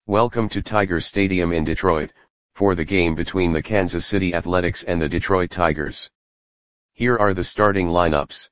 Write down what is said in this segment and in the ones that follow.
Welcome to Tiger Stadium in Detroit, for the game between the Kansas City Athletics and the Detroit Tigers. Here are the starting lineups.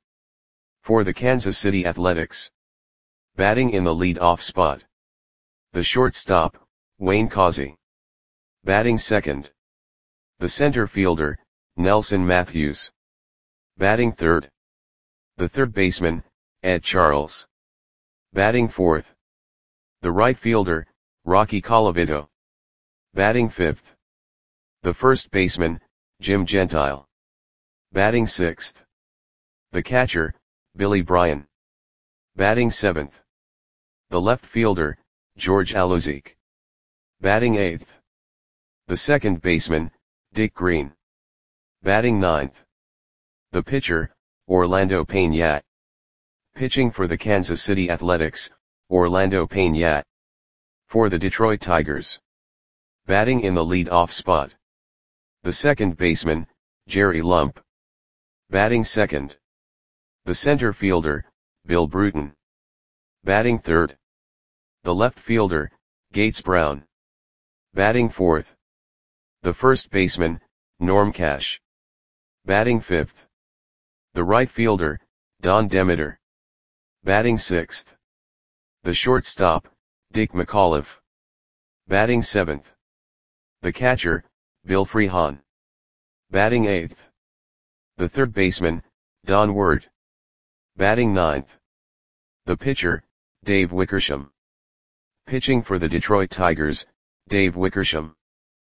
For the Kansas City Athletics. Batting in the lead-off spot. The shortstop, Wayne Causey. Batting second. The center fielder, Nelson Matthews. Batting third. The third baseman, Ed Charles. Batting fourth. The right fielder, Rocky Colavito. Batting fifth. The first baseman, Jim Gentile. Batting sixth. The catcher, Billy Bryan. Batting seventh. The left fielder, George Alozic. Batting eighth. The second baseman, Dick Green. Batting ninth. The pitcher, Orlando Payne. Pitching for the Kansas City Athletics, Orlando Payne. For the Detroit Tigers. Batting in the lead-off spot. The second baseman, Jerry Lump. Batting second. The center fielder, Bill Bruton. Batting third. The left fielder, Gates Brown. Batting fourth. The first baseman, Norm Cash. Batting fifth. The right fielder, Don Demeter. Batting sixth. The shortstop, Dick McAuliffe. Batting seventh. The catcher, Bill Freehan. Batting eighth. The third baseman, Don Ward. Batting ninth. The pitcher, Dave Wickersham. Pitching for the Detroit Tigers, Dave Wickersham.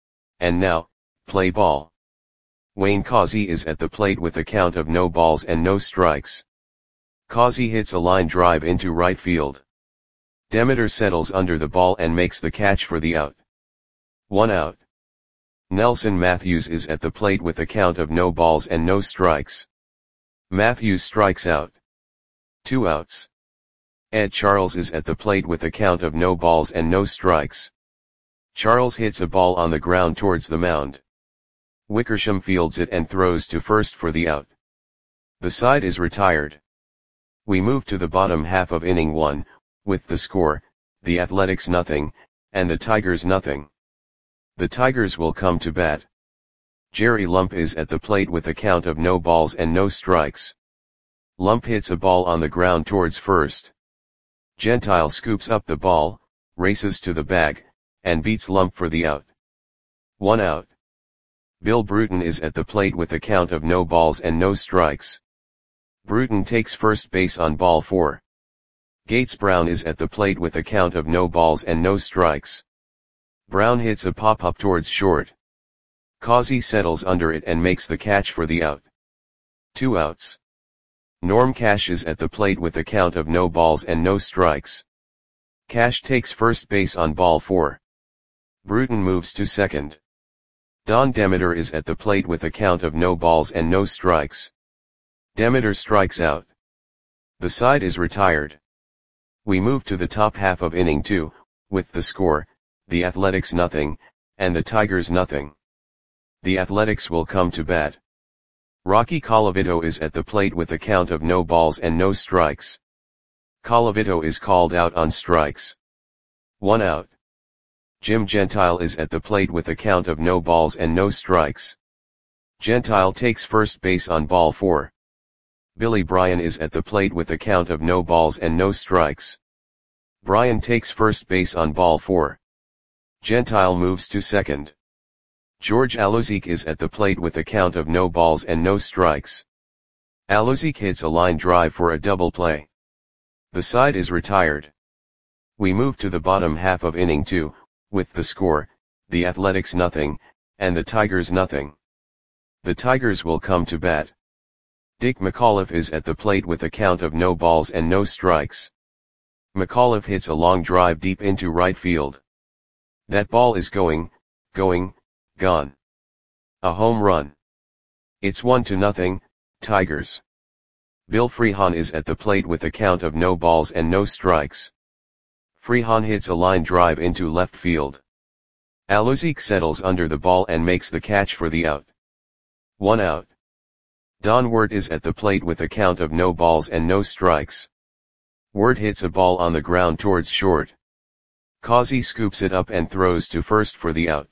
And now, play ball. Wayne Causey is at the plate with a count of no balls and no strikes. Causey hits a line drive into right field. Demeter settles under the ball and makes the catch for the out. 1 out. Nelson Matthews is at the plate with a count of no balls and no strikes. Matthews strikes out. 2 outs. Ed Charles is at the plate with a count of no balls and no strikes. Charles hits a ball on the ground towards the mound. Wickersham fields it and throws to first for the out. The side is retired. We move to the bottom half of inning 1, with the score, the Athletics 0, and the Tigers 0. The Tigers will come to bat. Jerry Lump is at the plate with a count of no balls and no strikes. Lump hits a ball on the ground towards first. Gentile scoops up the ball, races to the bag, and beats Lump for the out. 1 out. Bill Bruton is at the plate with a count of no balls and no strikes. Bruton takes first base on ball 4. Gates Brown is at the plate with a count of no balls and no strikes. Brown hits a pop-up towards short. Causey settles under it and makes the catch for the out. 2 outs. Norm Cash is at the plate with a count of no balls and no strikes. Cash takes first base on ball 4. Bruton moves to second. Don Demeter is at the plate with a count of no balls and no strikes. Demeter strikes out. The side is retired. We move to the top half of inning 2, with the score, the Athletics 0, and the Tigers 0. The Athletics will come to bat. Rocky Colavito is at the plate with a count of no balls and no strikes. Colavito is called out on strikes. 1 out. Jim Gentile is at the plate with a count of no balls and no strikes. Gentile takes first base on ball 4. Billy Bryan is at the plate with a count of no balls and no strikes. Bryan takes first base on ball 4. Gentile moves to second. George Alozic is at the plate with a count of no balls and no strikes. Alozic hits a line drive for a double play. The side is retired. We move to the bottom half of inning 2, with the score, the Athletics 0, and the Tigers 0. The Tigers will come to bat. Dick McAuliffe is at the plate with a count of no balls and no strikes. McAuliffe hits a long drive deep into right field. That ball is gone. A home run. It's 1-0, Tigers. Bill Freehan is at the plate with a count of no balls and no strikes. Freehan hits a line drive into left field. Alozic settles under the ball and makes the catch for the out. 1 out. Don Ward is at the plate with a count of no balls and no strikes. Ward hits a ball on the ground towards short. Causey scoops it up and throws to first for the out.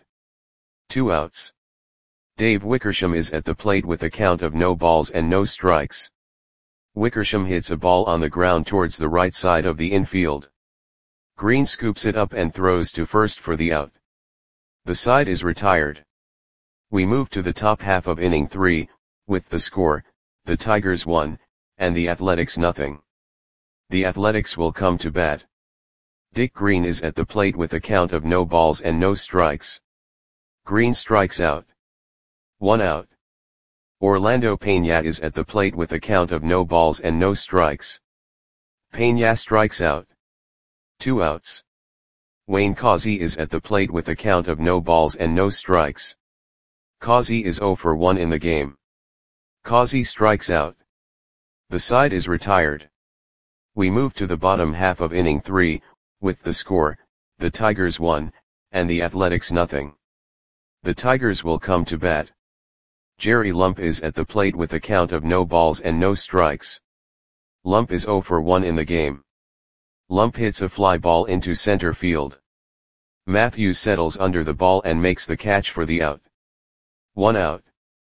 2 outs. Dave Wickersham is at the plate with a count of no balls and no strikes. Wickersham hits a ball on the ground towards the right side of the infield. Green scoops it up and throws to first for the out. The side is retired. We move to the top half of inning 3, with the score, the Tigers 1, and the Athletics nothing. The Athletics will come to bat. Dick Green is at the plate with a count of no balls and no strikes. Green strikes out. 1 out. Orlando Peña is at the plate with a count of no balls and no strikes. Peña strikes out. 2 outs. Wayne Causey is at the plate with a count of no balls and no strikes. Causey is 0 for 1 in the game. Causey strikes out. The side is retired. We move to the bottom half of inning 3, with the score, the Tigers 1, and the Athletics nothing. The Tigers will come to bat. Jerry Lump is at the plate with a count of no balls and no strikes. Lump is 0 for 1 in the game. Lump hits a fly ball into center field. Matthews settles under the ball and makes the catch for the out. 1 out.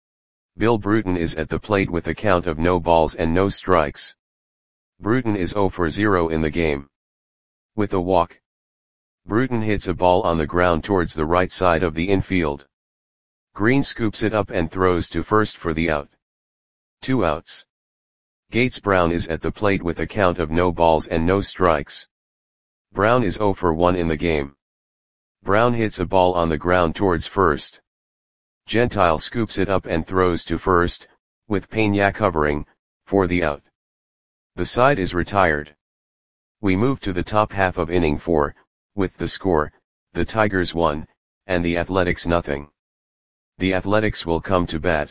Bill Bruton is at the plate with a count of no balls and no strikes. Bruton is 0 for 0 in the game. With a walk. Bruton hits a ball on the ground towards the right side of the infield. Green scoops it up and throws to first for the out. 2 outs. Gates Brown is at the plate with a count of no balls and no strikes. Brown is 0 for 1 in the game. Brown hits a ball on the ground towards first. Gentile scoops it up and throws to first, with Peña covering, for the out. The side is retired. We move to the top half of inning 4, with the score, the Tigers 1, and the Athletics nothing. The Athletics will come to bat.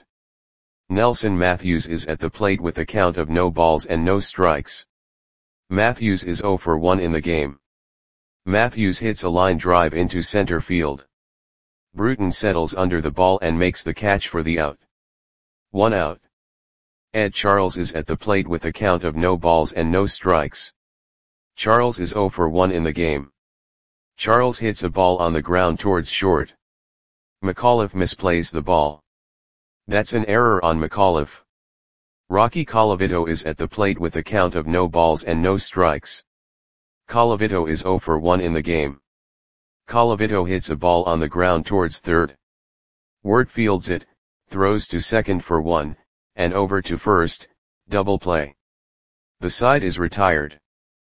Nelson Matthews is at the plate with a count of no balls and no strikes. Matthews is 0 for 1 in the game. Matthews hits a line drive into center field. Bruton settles under the ball and makes the catch for the out. 1 out. Ed Charles is at the plate with a count of no balls and no strikes. Charles is 0 for 1 in the game. Charles hits a ball on the ground towards short. McAuliffe misplays the ball. That's an error on McAuliffe. Rocky Colavito is at the plate with a count of no balls and no strikes. Colavito is 0 for 1 in the game. Colavito hits a ball on the ground towards third. Wirt fields it, throws to second for 1, and over to first, double play. The side is retired.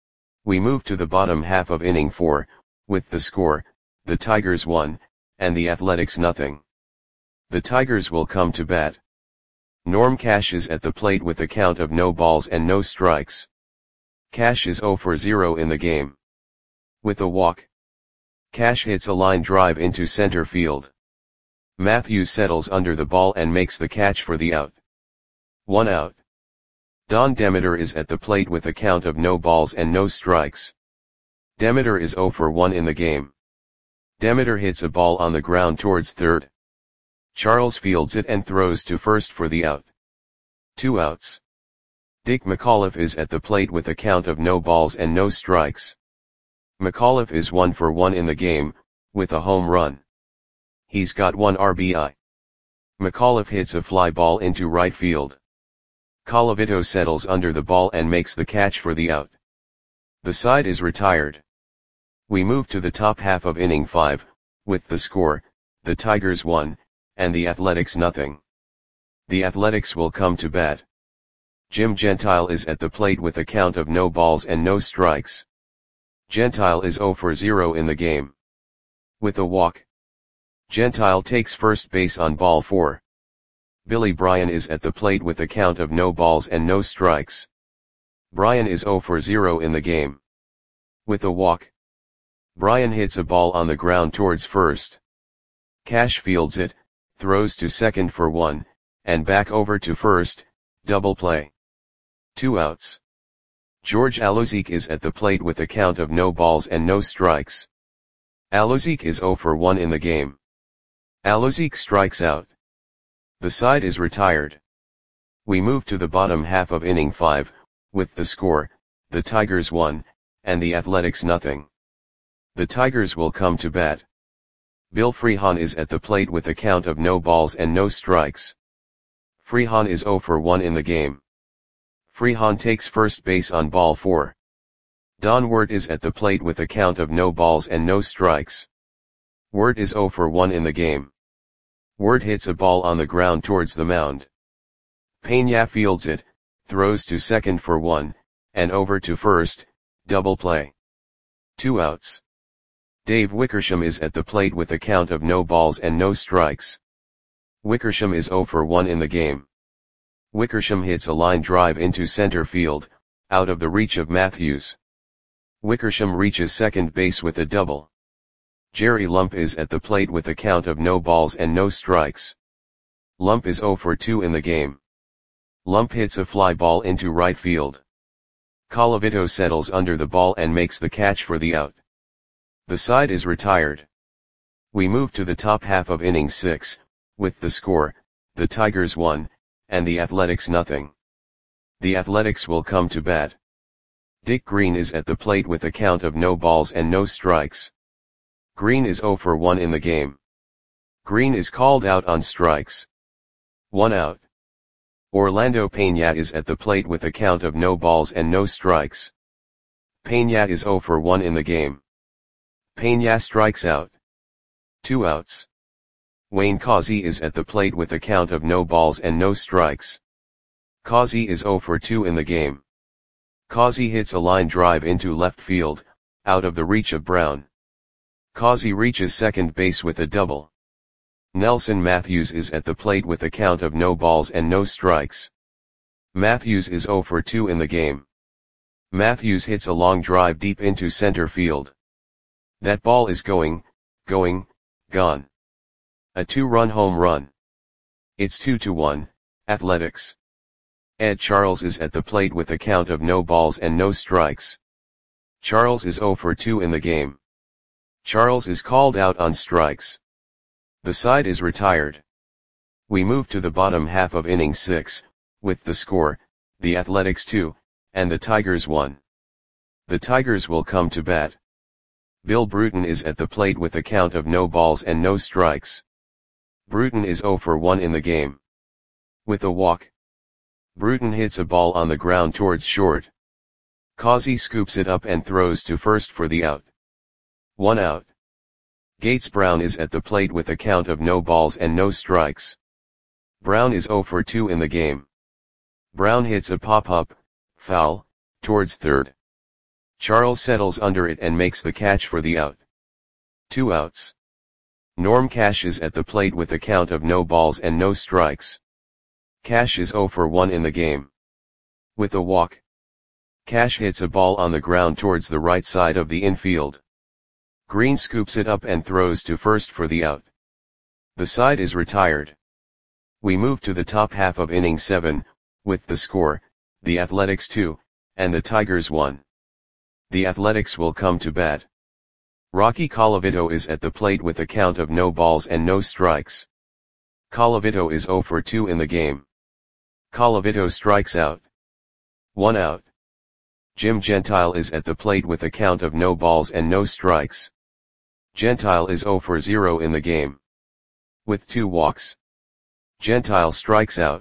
We move to the bottom half of inning 4, with the score, the Tigers 1, and the Athletics nothing. The Tigers will come to bat. Norm Cash is at the plate with a count of no balls and no strikes. Cash is 0 for 0 in the game. With a walk. Cash hits a line drive into center field. Matthews settles under the ball and makes the catch for the out. 1 out. Don Demeter is at the plate with a count of no balls and no strikes. Demeter is 0 for 1 in the game. Demeter hits a ball on the ground towards third. Charles fields it and throws to first for the out. 2 outs. Dick McAuliffe is at the plate with a count of no balls and no strikes. McAuliffe is 1 for 1 in the game, with a home run. He's got 1 RBI. McAuliffe hits a fly ball into right field. Colavito settles under the ball and makes the catch for the out. The side is retired. We move to the top half of inning 5, with the score, the Tigers 1, and the Athletics nothing. The Athletics will come to bat. Jim Gentile is at the plate with a count of no balls and no strikes. Gentile is 0 for 0 in the game. With a walk. Gentile takes first base on ball 4. Billy Bryan is at the plate with a count of no balls and no strikes. Bryan is 0 for 0 in the game. With a walk. Bryan hits a ball on the ground towards first. Cash fields it, throws to second for 1, and back over to first, double play. 2 outs. George Alozique is at the plate with a count of no balls and no strikes. Alozique is 0 for 1 in the game. Alozique strikes out. The side is retired. We move to the bottom half of inning 5, with the score, the Tigers 1, and the Athletics nothing. The Tigers will come to bat. Bill Freehan is at the plate with a count of no balls and no strikes. Freehan is 0 for 1 in the game. Freehan takes first base on ball 4. Don Wirt is at the plate with a count of no balls and no strikes. Wirt is 0 for 1 in the game. Wirt hits a ball on the ground towards the mound. Peña fields it, throws to second for 1, and over to first, double play. 2 outs. Dave Wickersham is at the plate with a count of no balls and no strikes. Wickersham is 0 for 1 in the game. Wickersham hits a line drive into center field, out of the reach of Matthews. Wickersham reaches second base with a double. Jerry Lump is at the plate with a count of no balls and no strikes. Lump is 0 for 2 in the game. Lump hits a fly ball into right field. Colavito settles under the ball and makes the catch for the out. The side is retired. We move to the top half of inning 6, with the score, the Tigers 1, and the Athletics nothing. The Athletics will come to bat. Dick Green is at the plate with a count of no balls and no strikes. Green is 0 for 1 in the game. Green is called out on strikes. 1 out. Orlando Peña is at the plate with a count of no balls and no strikes. Peña is 0 for 1 in the game. Peña strikes out. 2 outs. Wayne Causey is at the plate with a count of no balls and no strikes. Causey is 0 for 2 in the game. Causey hits a line drive into left field, out of the reach of Brown. Causey reaches second base with a double. Nelson Matthews is at the plate with a count of no balls and no strikes. Matthews is 0 for 2 in the game. Matthews hits a long drive deep into center field. That ball is gone. A 2-run home run. It's 2-1, Athletics. Ed Charles is at the plate with a count of no balls and no strikes. Charles is 0 for 2 in the game. Charles is called out on strikes. The side is retired. We move to the bottom half of inning 6, with the score, the Athletics 2, and the Tigers 1. The Tigers will come to bat. Bill Bruton is at the plate with a count of no balls and no strikes. Bruton is 0 for 1 in the game. With a walk. Bruton hits a ball on the ground towards short. Causey scoops it up and throws to first for the out. 1 out. Gates Brown is at the plate with a count of no balls and no strikes. Brown is 0 for 2 in the game. Brown hits a pop-up, foul, towards third. Charles settles under it and makes the catch for the out. 2 outs. Norm Cash is at the plate with a count of no balls and no strikes. Cash is 0 for 1 in the game. With a walk. Cash hits a ball on the ground towards the right side of the infield. Green scoops it up and throws to first for the out. The side is retired. We move to the top half of inning 7, with the score, the Athletics 2, and the Tigers 1. The Athletics will come to bat. Rocky Colavito is at the plate with a count of no balls and no strikes. Colavito is 0 for 2 in the game. Colavito strikes out. 1 out. Jim Gentile is at the plate with a count of no balls and no strikes. Gentile is 0 for 0 in the game. With 2 walks. Gentile strikes out.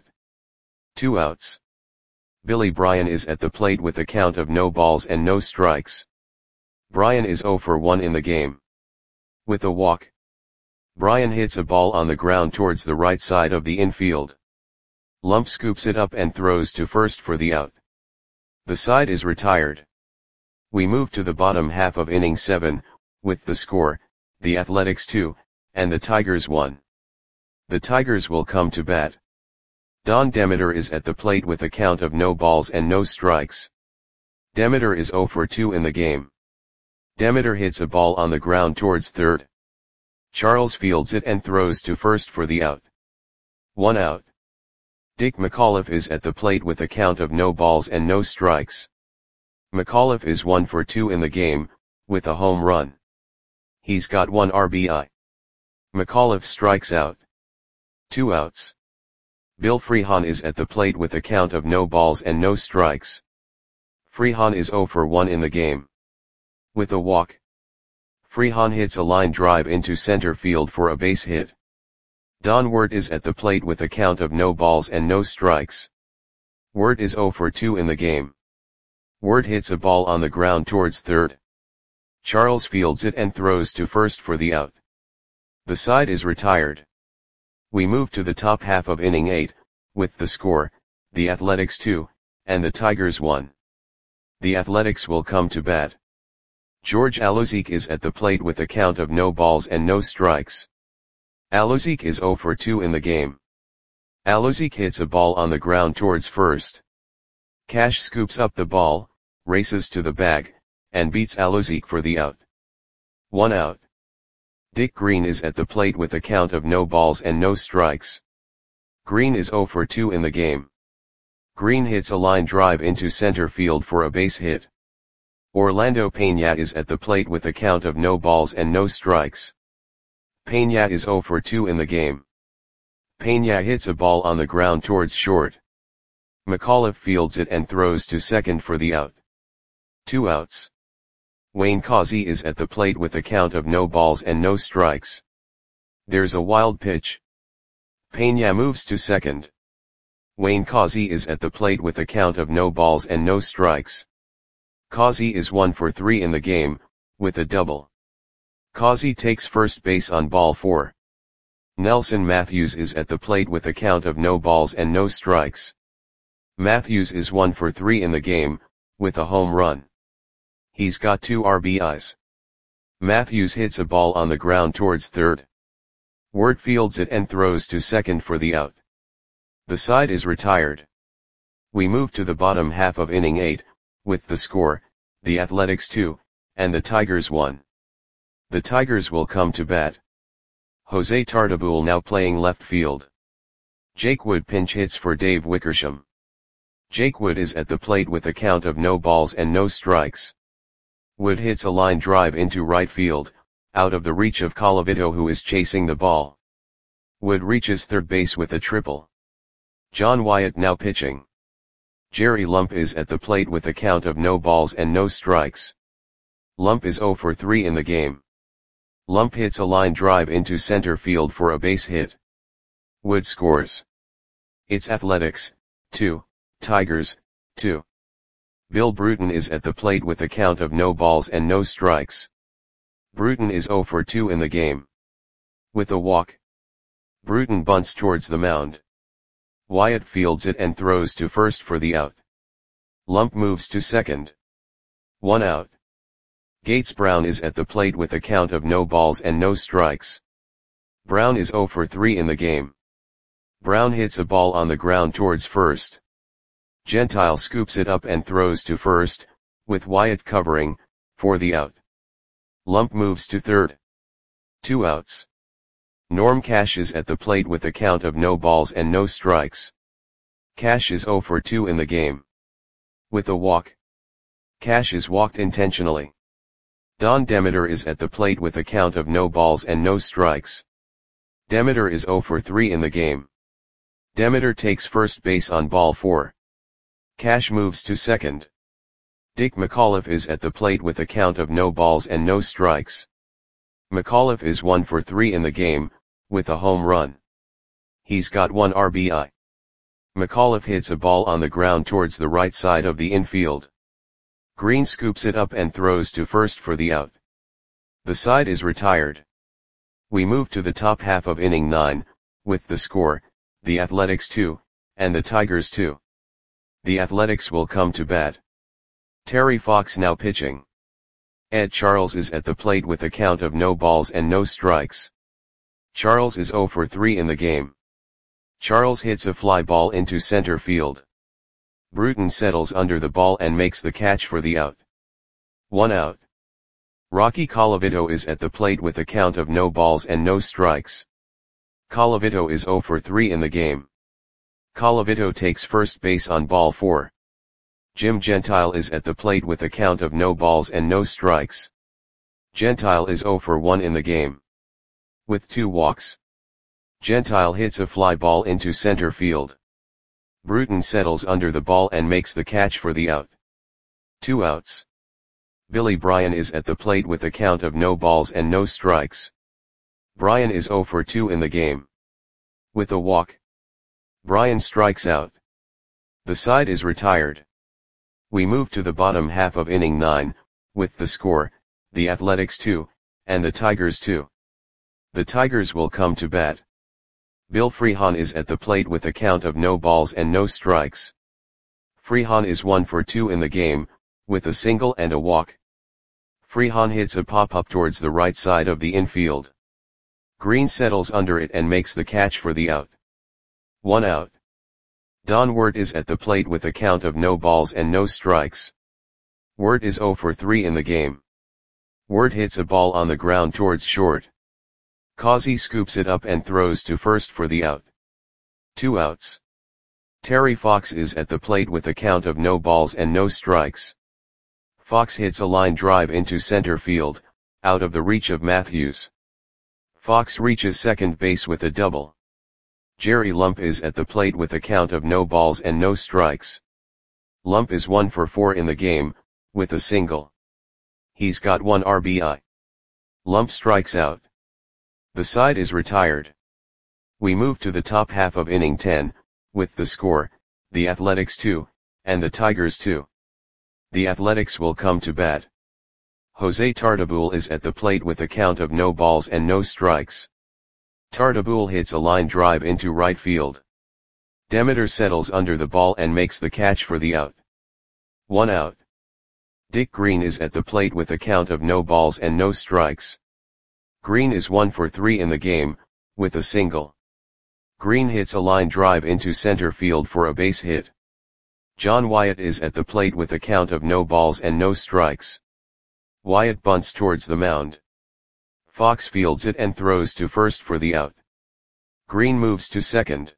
2 outs. Billy Bryan is at the plate with a count of no balls and no strikes. Bryan is 0 for 1 in the game. With a walk. Bryan hits a ball on the ground towards the right side of the infield. Lump scoops it up and throws to first for the out. The side is retired. We move to the bottom half of inning 7, with the score, the Athletics 2, and the Tigers 1. The Tigers will come to bat. Don Demeter is at the plate with a count of no balls and no strikes. Demeter is 0 for 2 in the game. Demeter hits a ball on the ground towards third. Charles fields it and throws to first for the out. 1 out. Dick McAuliffe is at the plate with a count of no balls and no strikes. McAuliffe is 1 for 2 in the game, with a home run. He's got 1 RBI. McAuliffe strikes out. 2 outs. Bill Freehan is at the plate with a count of no balls and no strikes. Freehan is 0 for 1 in the game. With a walk. Freehan hits a line drive into center field for a base hit. Don Wert is at the plate with a count of no balls and no strikes. Wert is 0 for 2 in the game. Wert hits a ball on the ground towards third. Charles fields it and throws to first for the out. The side is retired. We move to the top half of inning 8, with the score, the Athletics 2, and the Tigers 1. The Athletics will come to bat. George Alozique is at the plate with a count of no balls and no strikes. Alozique is 0 for 2 in the game. Alozique hits a ball on the ground towards first. Cash scoops up the ball, races to the bag, and beats Alozique for the out. 1 out. Dick Green is at the plate with a count of no balls and no strikes. Green is 0 for 2 in the game. Green hits a line drive into center field for a base hit. Orlando Peña is at the plate with a count of no balls and no strikes. Peña is 0 for 2 in the game. Peña hits a ball on the ground towards short. McAuliffe fields it and throws to second for the out. 2 outs. Wayne Causey is at the plate with a count of no balls and no strikes. There's a wild pitch. Peña moves to second. Wayne Causey is at the plate with a count of no balls and no strikes. Causey is 1 for 3 in the game, with a double. Causey takes first base on ball 4. Nelson Matthews is at the plate with a count of no balls and no strikes. Matthews is 1 for 3 in the game, with a home run. He's got 2 RBIs. Matthews hits a ball on the ground towards third. Wert fields it and throws to second for the out. The side is retired. We move to the bottom half of inning 8, with the score, the Athletics 2, and the Tigers 1. The Tigers will come to bat. Jose Tartabull now playing left field. Jake Wood pinch hits for Dave Wickersham. Jake Wood is at the plate with a count of no balls and no strikes. Wood hits a line drive into right field, out of the reach of Colavito, who is chasing the ball. Wood reaches third base with a triple. John Wyatt now pitching. Jerry Lump is at the plate with a count of no balls and no strikes. Lump is 0 for 3 in the game. Lump hits a line drive into center field for a base hit. Wood scores. It's Athletics 2, Tigers 2. Bill Bruton is at the plate with a count of no balls and no strikes. Bruton is 0 for 2 in the game. With a walk. Bruton bunts towards the mound. Wyatt fields it and throws to first for the out. Lump moves to second. 1 out. Gates Brown is at the plate with a count of no balls and no strikes. Brown is 0 for 3 in the game. Brown hits a ball on the ground towards first. Gentile scoops it up and throws to first, with Wyatt covering, for the out. Lump moves to third. 2 outs. Norm Cash is at the plate with a count of no balls and no strikes. Cash is 0 for 2 in the game. With a walk. Cash is walked intentionally. Don Demeter is at the plate with a count of no balls and no strikes. Demeter is 0 for 3 in the game. Demeter takes first base on ball 4. Cash moves to second. Dick McAuliffe is at the plate with a count of no balls and no strikes. McAuliffe is 1 for 3 in the game, with a home run. He's got 1 RBI. McAuliffe hits a ball on the ground towards the right side of the infield. Green scoops it up and throws to first for the out. The side is retired. We move to the top half of inning 9, with the score, the Athletics 2, and the Tigers 2. The Athletics will come to bat. Terry Fox now pitching. Ed Charles is at the plate with a count of no balls and no strikes. Charles is 0 for 3 in the game. Charles hits a fly ball into center field. Bruton settles under the ball and makes the catch for the out. 1 out. Rocky Colavito is at the plate with a count of no balls and no strikes. Colavito is 0 for 3 in the game. Colavito takes first base on ball 4. Jim Gentile is at the plate with a count of no balls and no strikes. Gentile is 0 for 1 in the game. With 2 walks. Gentile hits a fly ball into center field. Bruton settles under the ball and makes the catch for the out. 2 outs. Billy Bryan is at the plate with a count of no balls and no strikes. Bryan is 0 for 2 in the game. With a walk, Bryan strikes out. The side is retired. We move to the bottom half of inning 9, with the score, the Athletics 2, and the Tigers 2. The Tigers will come to bat. Bill Freehan is at the plate with a count of no balls and no strikes. Freehan is 1 for 2 in the game, with a single and a walk. Freehan hits a pop-up towards the right side of the infield. Green settles under it and makes the catch for the out. 1 out. Don Wirt is at the plate with a count of no balls and no strikes. Wirt is 0 for 3 in the game. Wirt hits a ball on the ground towards short. Causey scoops it up and throws to first for the out. 2 outs. Terry Fox is at the plate with a count of no balls and no strikes. Fox hits a line drive into center field, out of the reach of Matthews. Fox reaches second base with a double. Jerry Lump is at the plate with a count of no balls and no strikes. Lump is 1 for 4 in the game, with a single. He's got 1 RBI. Lump strikes out. The side is retired. We move to the top half of inning 10, with the score, the Athletics 2, and the Tigers 2. The Athletics will come to bat. Jose Tartabull is at the plate with a count of no balls and no strikes. Tartabull hits a line drive into right field. Demeter settles under the ball and makes the catch for the out. 1 out. Dick Green is at the plate with a count of no balls and no strikes. Green is 1 for 3 in the game, with a single. Green hits a line drive into center field for a base hit. John Wyatt is at the plate with a count of no balls and no strikes. Wyatt bunts towards the mound. Fox fields it and throws to first for the out. Green moves to second.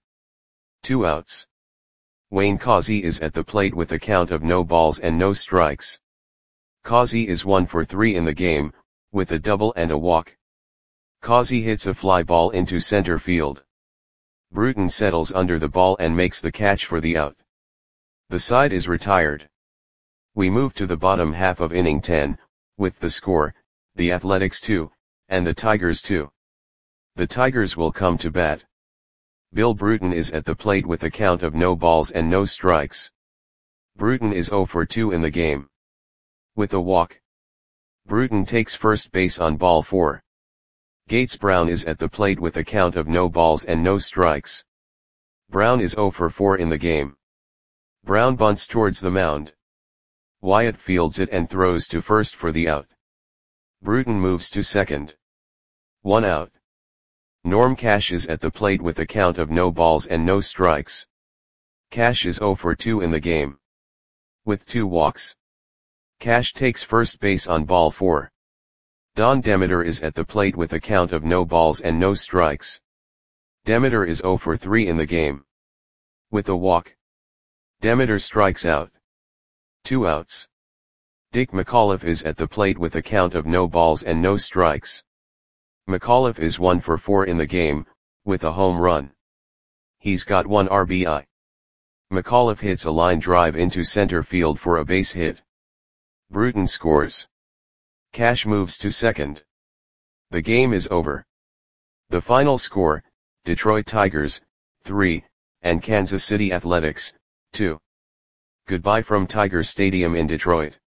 2 outs. Wayne Causey is at the plate with a count of no balls and no strikes. Causey is 1 for 3 in the game, with a double and a walk. Causey hits a fly ball into center field. Bruton settles under the ball and makes the catch for the out. The side is retired. We move to the bottom half of inning 10, with the score, the Athletics 2, and the Tigers 2. The Tigers will come to bat. Bill Bruton is at the plate with a count of no balls and no strikes. Bruton is 0 for 2 in the game. With a walk, Bruton takes first base on ball 4. Gates Brown is at the plate with a count of no balls and no strikes. Brown is 0 for 4 in the game. Brown bunts towards the mound. Wyatt fields it and throws to first for the out. Bruton moves to second. 1 out. Norm Cash is at the plate with a count of no balls and no strikes. Cash is 0 for 2 in the game. With 2 walks, Cash takes first base on ball 4. Don Demeter is at the plate with a count of no balls and no strikes. Demeter is 0 for 3 in the game. With a walk, Demeter strikes out. 2 outs. Dick McAuliffe is at the plate with a count of no balls and no strikes. McAuliffe is 1 for 4 in the game, with a home run. He's got 1 RBI. McAuliffe hits a line drive into center field for a base hit. Bruton scores. Cash moves to second. The game is over. The final score, Detroit Tigers, 3, and Kansas City Athletics, 2. Goodbye from Tiger Stadium in Detroit.